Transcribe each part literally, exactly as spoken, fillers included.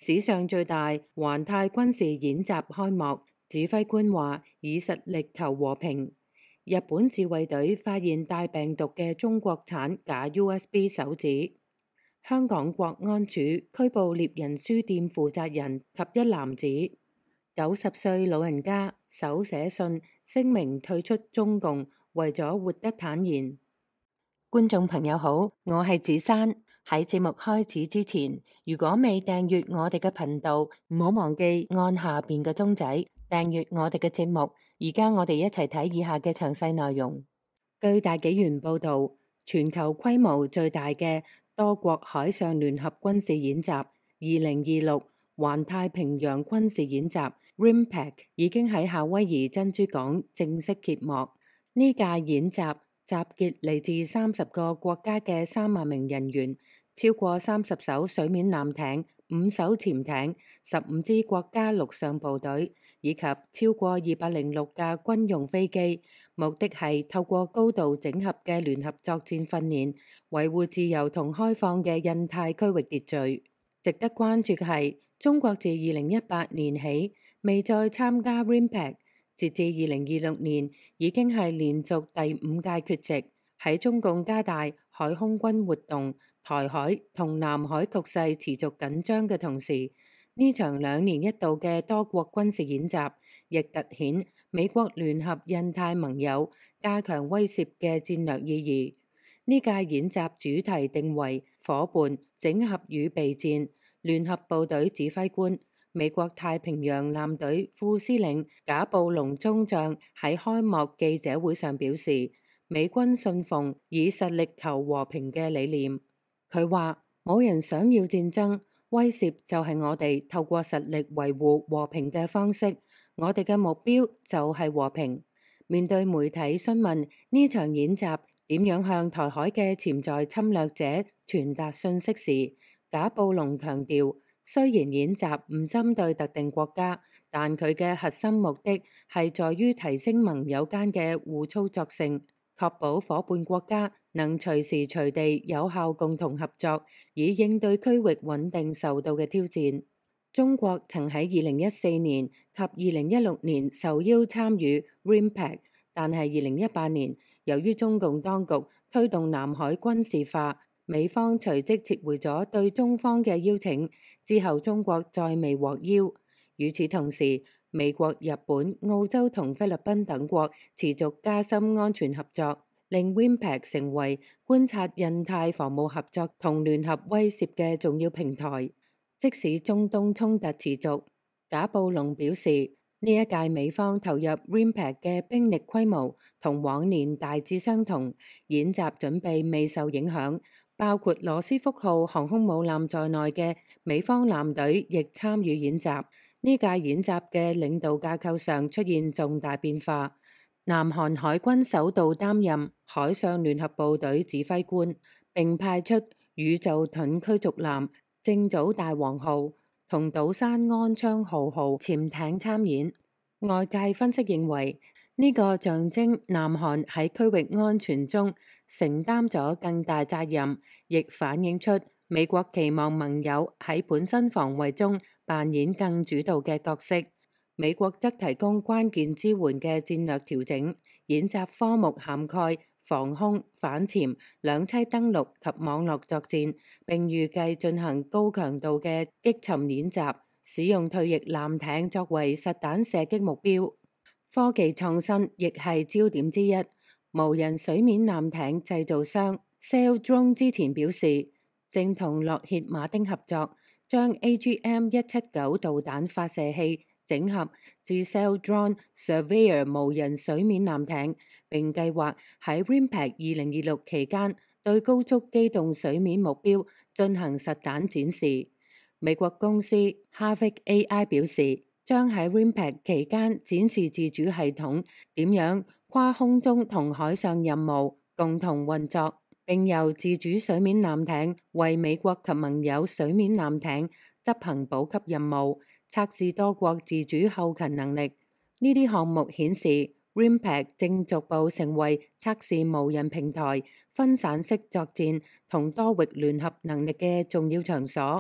史上最大環太軍事演習開幕，指揮官話以實力求和平。日本自衛隊發現帶病毒嘅中國產假 U S B 手指。香港國安處拘捕獵人書店負責人及一男子。九十歲老人家手寫信聲明退出中共，為咗活得坦然。觀眾朋友好，我係子珊。喺節目開始之前，如果未訂閱我哋嘅頻道，唔好忘記按下邊嘅鐘仔訂閱我哋嘅節目。而家我哋一齊睇以下嘅詳細內容。據大紀元報道，全球規模最大嘅多國海上聯合軍事演習二零二六環太平洋軍事演習 R I M P A C 已經喺夏威夷珍珠港正式揭幕。呢屆演習集結嚟自三十個國家嘅三萬名人員，超過三十艘水面艦艇、五艘潛艇、十五支國家陸上部隊，以及超過二百零六架軍用飛機。目的係透過高度整合嘅聯合作戰訓練，維護自由同開放嘅印太區域秩序。值得關注嘅係，中國自二零一八年起未再參加 R I M P A C， 截至二零二六年已經係連續第五屆缺席。喺中共加大海空軍活動、台海同南海局勢持續緊張嘅同時，呢場兩年一度嘅多國軍事演習亦凸顯美國聯合印太盟友加強威懾嘅戰略意義。呢屆演習主題定為夥伴、整合與備戰。聯合部隊指揮官、美國太平洋艦隊副司令賈布隆中將喺開幕記者會上表示，美軍信奉以實力求和平嘅理念。佢話：冇人想要戰爭，威懾就係我哋透過實力維護和平嘅方式。我哋嘅目標就係和平。面對媒體詢問呢場演習點樣向台海嘅潛在侵略者傳達信息時，賈布隆強調，雖然演習唔針對特定國家，但佢嘅核心目的係在於提升盟友間嘅互操作性，確保夥伴國家能隨時隨地有效共同合作，以應對區域穩定受到嘅挑戰。中國曾喺二零一四年及二零一六年受邀參與 R I M P A C， 但係二零一八年由於中共當局推動南海軍事化，美方隨即撤回咗對中方嘅邀請，之後中國再未獲邀。與此同時，美國、日本、澳洲同菲律賓等國持續加深安全合作，令 R I M P A C 成為觀察印太防務合作同聯合威懾嘅重要平台。即使中東衝突持續，賈布隆表示，呢一屆美方投入 R I M P A C 嘅兵力規模同往年大致相同，演習準備未受影響。包括羅斯福號航空母艦在內嘅美方艦隊亦參與演習。呢屆演習嘅領導架構上出現重大變化。南韓海軍首度擔任海上聯合部隊指揮官，並派出宇宙盾驅逐艦正祖大王號同島山安昌浩號潛艇參演。外界分析認為，呢個象徵南韓喺區域安全中承擔咗更大責任，亦反映出美國期望盟友喺本身防衛中扮演更主導嘅角色。美國則提供關鍵支援嘅戰略調整。演習科目涵蓋防空、反潛、兩棲登陸及網絡作戰，並預計進行高強度嘅擊沉演習，使用退役艦艇作為實彈射擊目標。科技創新亦係焦點之一。無人水面艦艇製造商 Sail Drone 之前表示，正同洛歇馬丁合作，將 A G M 一七九導彈發射器整合至 Sail Drone Surveyor 無人水面艦艇，並計劃喺 R I M P A C 二零二六期間對高速機動水面目標進行實彈展示。美國公司 Havik A I 表示，將喺 R I M P A C 期間展示自主系統點樣跨空中同海上任務共同運作，並由自主水面艦艇為美國及盟友水面艦艇執行補給任務，測試多國自主後勤能力。呢啲項目顯示 R I M P A C 正逐步成為測試無人平台、分散式作戰同多域聯合能力嘅重要場所。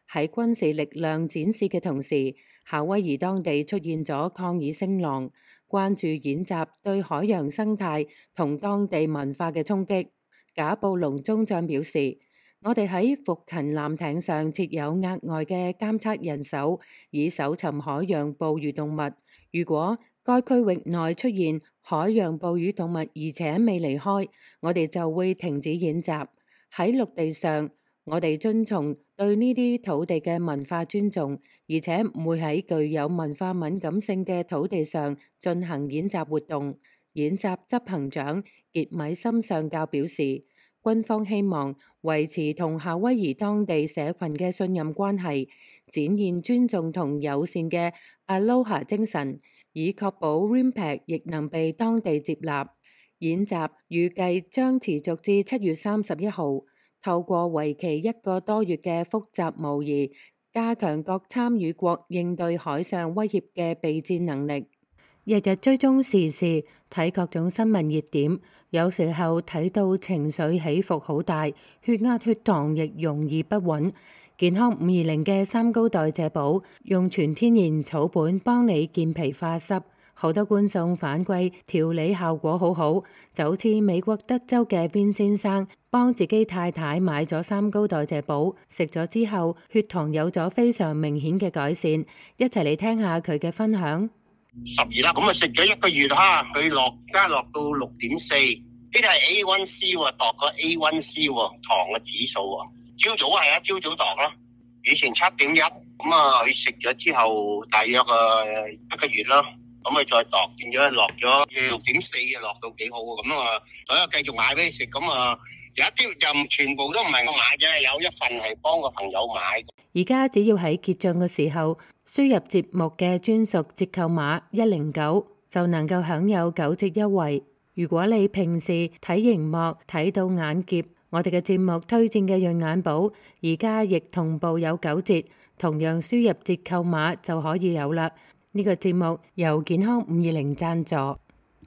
喺軍事力量展示嘅同時，夏威夷當地出現咗抗議聲浪，關注演習對海洋生態同當地文化嘅衝擊。賈布隆中將表示，我哋喺福勤艦艇上設有額外嘅監測人手，以搜尋海洋哺乳動物。如果該區域內出現海洋哺乳動物而且未離開，我哋就會停止演習。喺陸地上，我哋遵從對呢啲土地嘅文化尊重，而且唔會喺具有文化敏感性嘅土地上進行演習活動。演習執行長傑米森上校表示，軍方希望維持同夏威夷當地社群嘅信任關係，展現尊重同友善嘅 Aloha 精神，以確保 RIMPAC 亦能被當地接納。演習預計將持續至七月三十一號，透過為期一個多月嘅複雜模擬，加強各參與國應對海上威脅嘅備戰能力。日日追蹤時事，睇各種新聞熱點，有時候睇到情緒起伏好大，血壓血糖亦容易不穩。健康五二零嘅三高代謝寶用全天然草本幫你健脾化濕，好多觀眾反饋調理效果好好，就好似美國德州嘅 Vin 先生幫自己太太買咗三高代謝寶，食咗之後血糖有咗非常明顯嘅改善。一齊嚟聽下佢嘅分享。 十二粒咁啊，食咗一個月哈，佢落加落到六點四，呢啲係 A 一 C 喎，度個 A 一 C 喎，糖嘅指數喎。朝早係啊，朝早度咯，以前七點一，咁啊佢食咗之後大約啊一個月啦，咁啊再度變咗落咗六點四啊，落到幾好喎，咁啊所以繼續買俾你食，咁啊有一啲就全部都唔係我買嘅，有一份係幫個朋友買。 而家只要喺結賬嘅時候輸入節目嘅專屬折扣碼一零九，就能夠享有九折優惠。如果你平時睇熒幕睇到眼澀，我哋嘅節目推薦嘅潤眼寶而家亦同步有九折，同樣輸入折扣碼就可以有啦。呢個節目由健康五二零贊助。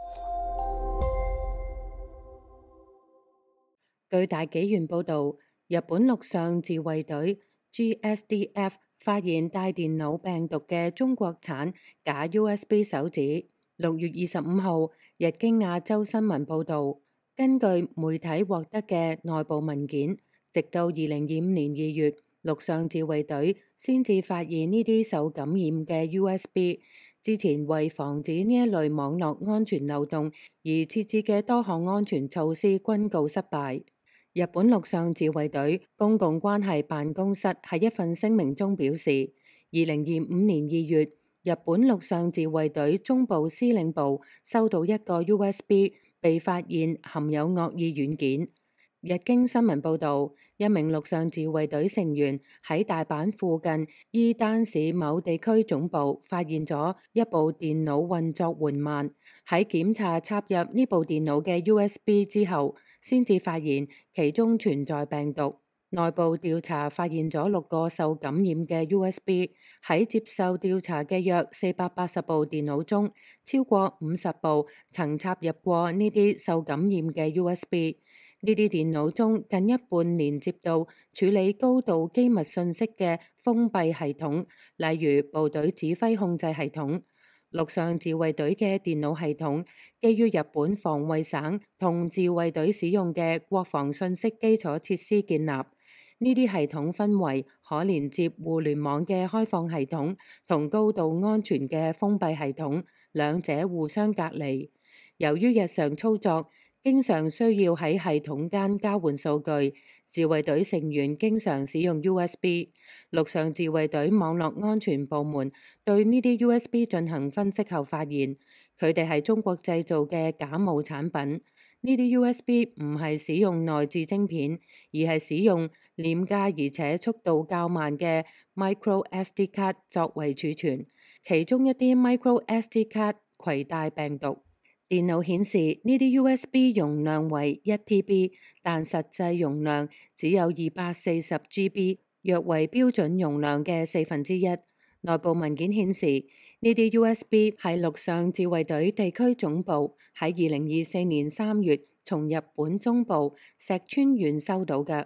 據大紀元報導，日本陸上自衛隊 G S D F 發現帶電腦病毒嘅中國產假 U S B 手指。六月二十五號，日經亞洲新聞報導，根據媒體獲得嘅內部文件，直到二零二五年二月，陸上自衛隊先至發現呢啲受感染嘅 U S B。之前為防止呢一類網絡安全漏洞而設置嘅多項安全措施均告失敗。日本陸上自衛隊公共關係辦公室喺一份聲明中表示，二零二五年二月，日本陸上自衛隊中部司令部收到一個 U S B， 被發現含有惡意軟件。日經新聞報導，一名陸上自衛隊成員喺大阪附近伊丹市某地區總部發現咗一部電腦運作緩慢，喺檢查插入呢部電腦嘅 U S B 之後，先至發現其中存在病毒。內部調查發現咗六個受感染嘅 U S B， 喺接受調查嘅約四百八十部電腦中，超過五十部曾插入過呢啲受感染嘅 U S B。呢啲電腦中近一半連接到處理高度機密信息嘅封閉系統，例如部隊指揮控制系統。陸上自衛隊嘅電腦系統基於日本防衛省同自衛隊使用嘅國防信息基礎設施建立。呢啲系統分為可連接互聯網嘅開放系統同高度安全嘅封閉系統，兩者互相隔離。由於日常操作經常需要喺系統間交換數據，自衛隊成員經常使用 U S B。陸上自衛隊網絡安全部門對呢啲 U S B 進行分析後發現，佢哋係中國製造嘅假冒產品。呢啲 U S B 唔係使用內置晶片，而係使用廉價而且速度較慢嘅 Micro S D 卡作為儲存，其中一啲 Micro S D 卡攜帶病毒。電腦顯示呢啲 U S B 容量為一 T B， 但實際容量只有二百四十 G B， 約為標準容量嘅四分之一。內部文件顯示，呢啲 U S B 係陸上自衛隊地區總部喺二零二四年三月從日本中部石川縣收到嘅。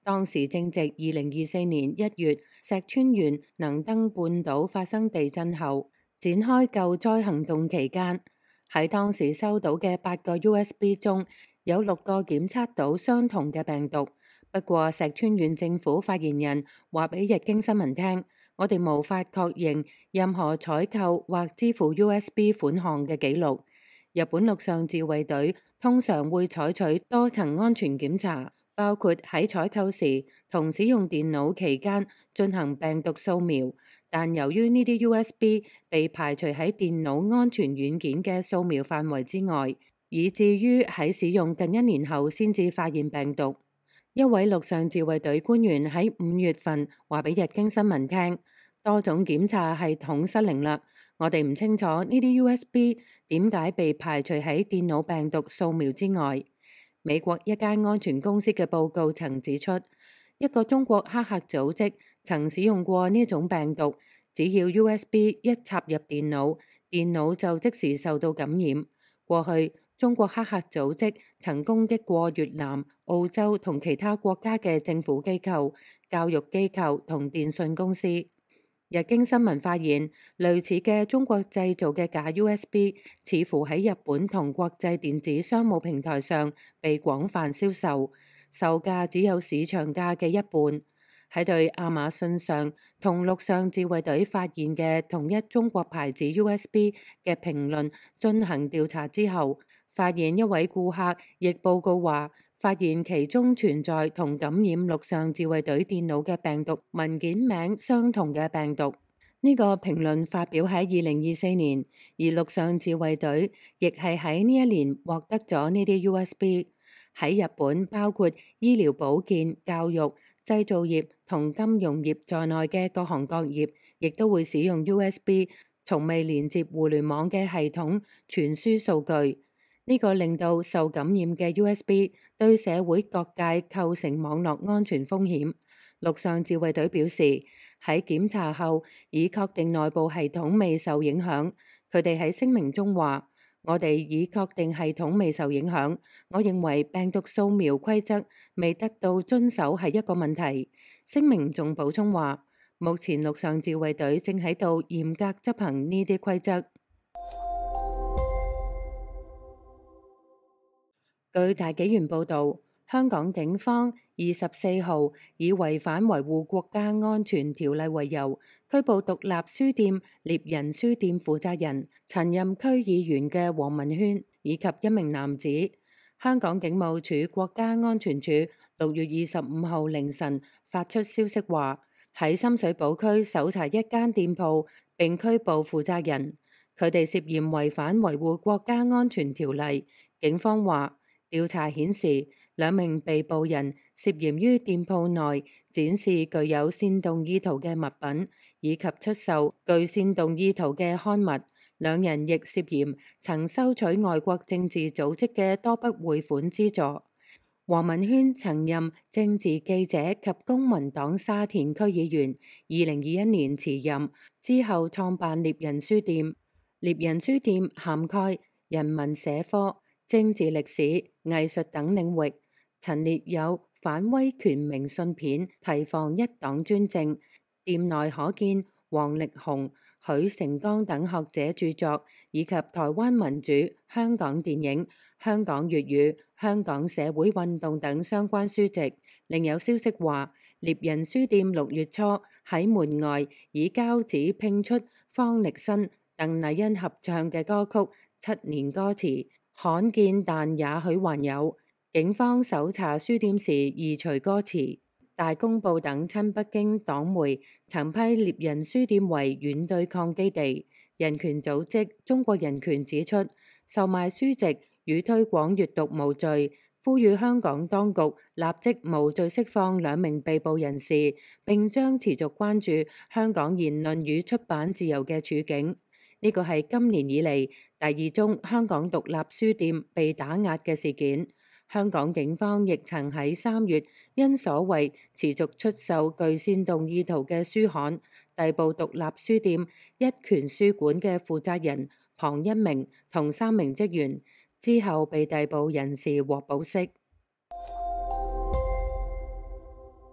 當時正值二零二四年一月石川縣能登半島發生地震後展開救災行動期間，喺當時收到嘅八個 U S B 中有六個檢測到相同嘅病毒。不過石川縣政府發言人話俾日經新聞聽，我哋無法確認任何採購或支付 U S B 款項嘅記錄。日本陸上自衛隊通常會採取多層安全檢查，包括喺採購時同使用電腦期間進行病毒掃描，但由於呢啲 U S B 被排除喺電腦安全軟件嘅掃描範圍之外，以至於喺使用近一年後先至發現病毒。一位陸上自衛隊官員喺五月份話俾日經新聞聽，多種檢查系統失靈啦，我哋唔清楚呢啲 U S B 點解被排除喺電腦病毒掃描之外。美國一間安全公司嘅報告曾指出，一個中國黑客組織曾使用過呢種病毒，只要 U S B 一插入電腦，電腦就即時受到感染。過去中國黑客組織曾攻擊過越南、澳洲同其他國家嘅政府機構、教育機構同電信公司。日經新聞發現，類似嘅中國製造嘅假 U S B 似乎喺日本同國際電子商務平台上被廣泛銷售，售價只有市場價嘅一半。喺對亞馬遜上同陸上自衛隊發現嘅同一中國牌子 U S B 嘅評論進行調查之後，發現一位顧客亦報告話，發現其中存在同感染陸上自衛隊電腦嘅病毒文件名相同嘅病毒。呢個評論發表喺二零二四年，而陸上自衛隊亦係喺呢一年獲得咗呢啲 U S B。喺日本，包括醫療保健、教育、製造業同金融業在內嘅各行各業，亦都會使用 U S B 從未連接互聯網嘅系統傳輸數據。呢個令到受感染嘅 U S B 對社會各界構成網絡安全風險。陸上自衛隊表示，喺檢查後已確定內部系統未受影響。佢哋喺聲明中話，我哋已確定系統未受影響。我認為病毒掃描規則未得到遵守係一個問題。聲明仲補充話，目前陸上自衛隊正喺度嚴格執行呢啲規則。據大紀元報導，香港警方二十四號以違反維護國家安全條例為由，拘捕獨立書店獵人書店負責人、曾任區議員嘅黃文軒以及一名男子。香港警務處國家安全處六月二十五號凌晨發出消息話，喺深水埗區搜查一間店鋪並拘捕負責人，佢哋涉嫌違反維護國家安全條例。警方話，調查顯示，兩名被捕人涉嫌於店鋪內展示具有煽動意圖嘅物品，以及出售具煽動意圖嘅刊物。兩人亦涉嫌曾收取外國政治組織嘅多筆匯款資助。黃文軒曾任政治記者及公民黨沙田區議員，二零二一年辭任之後創辦獵人書店。獵人書店涵蓋人文社科、政治歷史、藝術等領域，陳列有反威權明信片，提防一黨專政。店內可見王力宏、許成江等學者著作，以及台灣民主、香港電影、香港粵語、香港社會運動等相關書籍。另有消息話，獵人書店六月初喺門外以膠紙拼出方力申、鄧麗欣合唱嘅歌曲《七年歌詞》。罕見，但也許還有。警方搜查書店時移除歌詞。大公報等親北京黨媒曾批獵人書店為軟對抗基地。人權組織中國人權指出，售賣書籍與推廣閱讀無罪，呼籲香港當局立即無罪釋放兩名被捕人士，並將持續關注香港言論與出版自由嘅處境。呢個係今年以嚟第二宗香港獨立書店被打壓嘅事件。香港警方亦曾喺三月因所謂持續出售具煽動意圖嘅書刊，逮捕獨立書店一拳書館嘅負責人龐一鳴同三名職員，之後被逮捕人士獲保釋。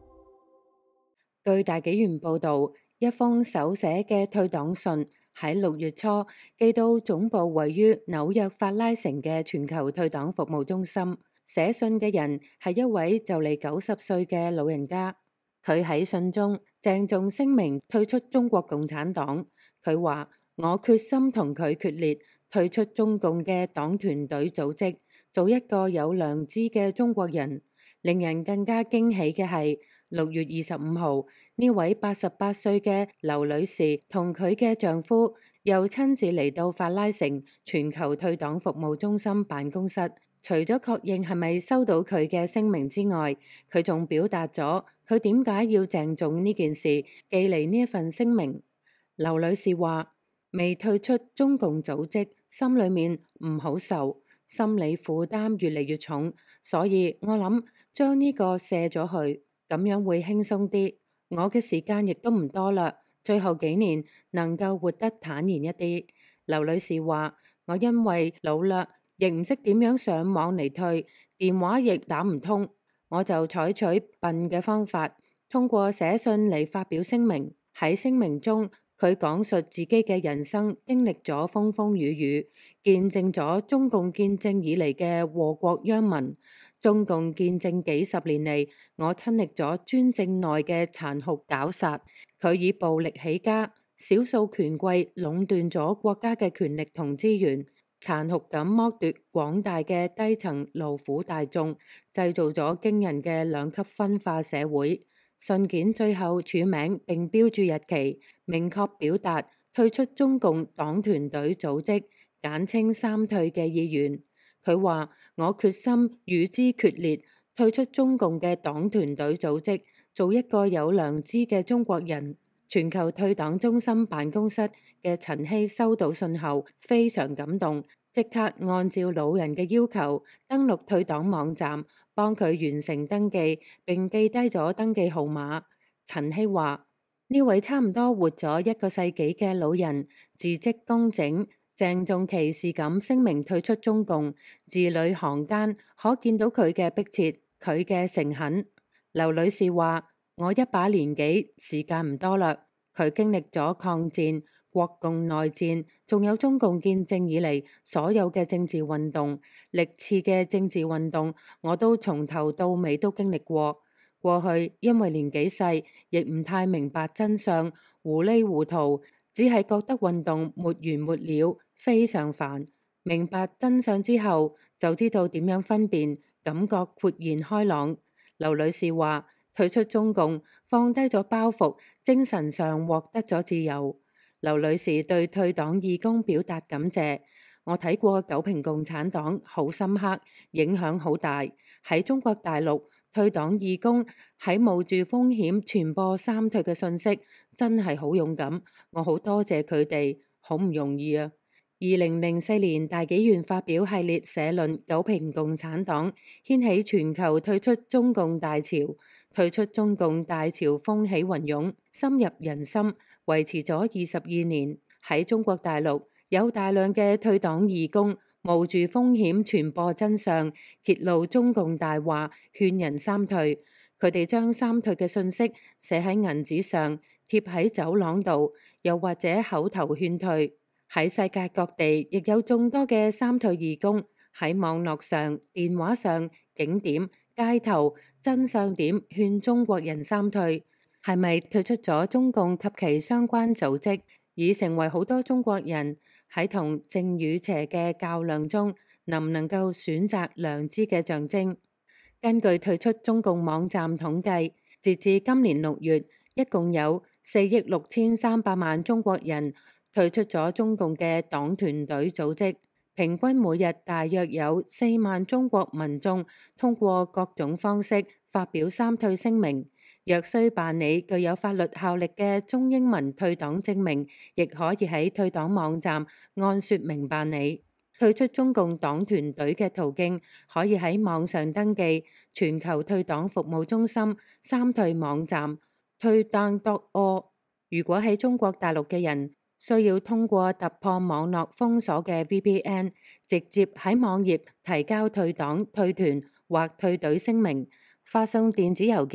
據大紀元報導，一封手寫嘅退黨信喺六月初寄到總部位於紐約法拉盛嘅全球退黨服務中心。寫信嘅人係一位就嚟九十歲嘅老人家。佢喺信中鄭重聲明退出中國共產黨。佢話：我決心同佢決裂，退出中共嘅黨團隊組織，做一個有良知嘅中國人。令人更加驚喜嘅係，六月二十五號，呢位八十八歲嘅劉女士同佢嘅丈夫又親自嚟到法拉盛全球退黨服務中心辦公室。除咗確認係咪收到佢嘅聲明之外，佢仲表達咗佢點解要鄭重呢件事寄嚟呢一份聲明。劉女士話：未退出中共組織，心裏面唔好受，心理負擔越嚟越重，所以我諗將呢個卸咗去，咁樣會輕鬆啲。我嘅時間亦都唔多啦，最後幾年能夠活得坦然一啲。劉女士話：我因為老啦，亦唔識點樣上網嚟退，電話亦打唔通，我就採取笨嘅方法，通過寫信嚟發表聲明。喺聲明中，佢講述自己嘅人生經歷咗風風雨雨，見證咗中共建政以嚟嘅禍國殃民。中共建政幾十年嚟，我親歷咗專政內嘅殘酷絞殺。佢以暴力起家，少數權貴壟斷咗國家嘅權力同資源，殘酷咁剝奪廣大嘅低層勞苦大眾，製造咗驚人嘅兩級分化社會。信件最後署名並標注日期，明確表達退出中共黨團隊組織，簡稱三退嘅意願。佢話：我決心與之決裂，退出中共嘅黨團隊組織，做一個有良知嘅中國人。全球退黨中心辦公室嘅陳希收到信後非常感動，即刻按照老人嘅要求登錄退黨網站，幫佢完成登記，並記低咗登記號碼。陳希話：呢位差唔多活咗一個世紀嘅老人，字跡工整，鄭重其事咁聲明退出中共，字裏行間可見到佢嘅迫切，佢嘅誠懇。劉女士話：我一把年紀，時間唔多啦。佢經歷咗抗戰、國共內戰，仲有中共建政以嚟所有嘅政治運動，歷次嘅政治運動，我都從頭到尾都經歷過。過去因為年紀細，亦唔太明白真相，糊裏糊塗，只係覺得運動沒完沒了，非常煩。明白真相之後，就知道點樣分辨，感覺豁然開朗。劉女士話：退出中共，放低咗包袱，精神上獲得咗自由。劉女士對退黨義工表達感謝。我睇過九評共產黨，好深刻，影響好大。喺中國大陸，退黨義工喺冒住風險傳播三退嘅信息，真係好勇敢。我好多謝佢哋，好唔容易啊！二零零四年大紀元發表系列社論，九評共產黨，掀起全球退出中共大潮。退出中共大潮風起雲湧，深入人心，維持咗二十二年。喺中國大陸，有大量嘅退黨義工冒住風險傳播真相，揭露中共大話，勸人三退。佢哋將三退嘅信息寫喺銀紙上，貼喺走廊度，又或者口頭勸退。喺世界各地，亦有眾多嘅三退義工喺網絡上、電話上、景點、街頭、真相點勸中國人三退。係咪退出咗中共及其相關組織，已成為好多中國人喺同正與邪嘅較量中，能唔能夠選擇良知嘅象徵？根據退出中共網站統計，截至今年六月，一共有四億六千三百萬中國人退出咗中共嘅黨團隊組織，平均每日大約有四萬中國民眾通過各種方式發表三退聲明。若需辦理具有法律效力嘅中英文退黨證明，亦可以喺退黨網站按說明辦理。退出中共黨團隊嘅途徑，可以喺網上登記全球退黨服務中心三退網站退黨 dot org。如果喺中國大陸嘅人，需要通過突破網絡封鎖嘅 V P N， 直接喺網頁提交退黨、退團或退隊聲明，發送電子郵件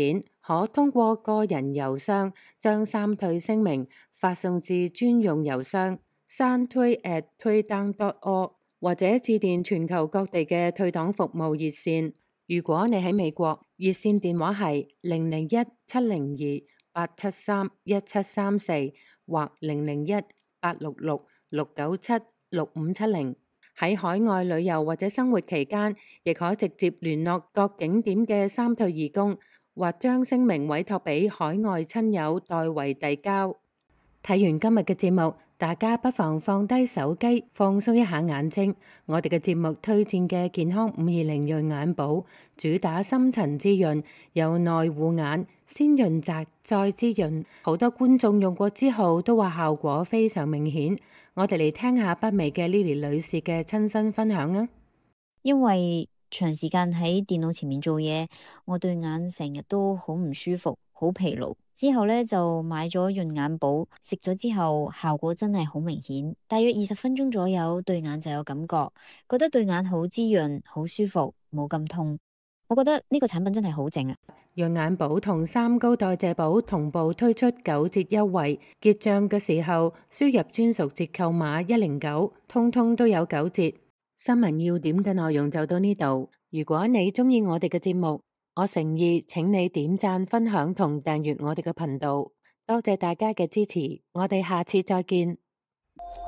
可通過個人郵箱將三退聲明發送至專用郵箱三推 at 推檔 dot org， 或者致電全球各地嘅退黨服務熱線。如果你喺美國，熱線電話係零零一七零二八七三一七三四或零零一八六六六九七六五七零。喺海外旅遊或者生活期間，亦可直接聯絡各景點嘅三退義工，或將聲明委託俾海外親友代為遞交。睇完今日嘅節目，大家不妨放低手機，放鬆一下眼睛。我哋嘅節目推薦嘅健康五二零潤眼寶，主打深層滋潤，由內護眼，先潤澤再滋潤。好多觀眾用過之後都話效果非常明顯。我哋嚟聽下北美嘅 Lily 女士嘅親身分享啊！ 因為長時間喺電腦前面做嘢，我對眼成日都好唔舒服，好疲勞。之後呢，就買咗潤眼寶，食咗之後效果真係好明顯，大約二十分鐘左右對眼就有感覺，覺得對眼好滋潤，好舒服，冇咁痛。我覺得呢個產品真係好正啊！ 潤眼寶同三高代謝寶同步推出九折優惠，結賬嘅時候輸入專屬折扣碼一零九，通通都有九折。新聞要點嘅內容就到呢度。如果你鍾意我哋嘅節目，我誠意請你點讚、分享同訂閱我哋嘅頻道。多謝大家嘅支持，我哋下次再見。